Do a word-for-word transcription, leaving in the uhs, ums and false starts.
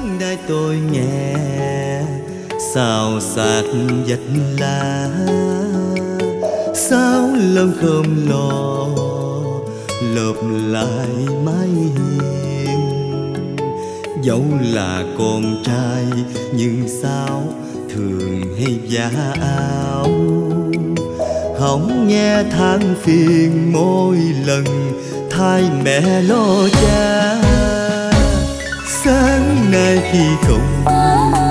sáng nay tôi nghe xào xạc vách lá, sao lông khom lò lợp lại mái hiên. Dẫu là con trai nhưng sao thường hay vá áo, hỏng nghe than phiền mỗi lần thay mẹ lo cha. Sáng nay khi không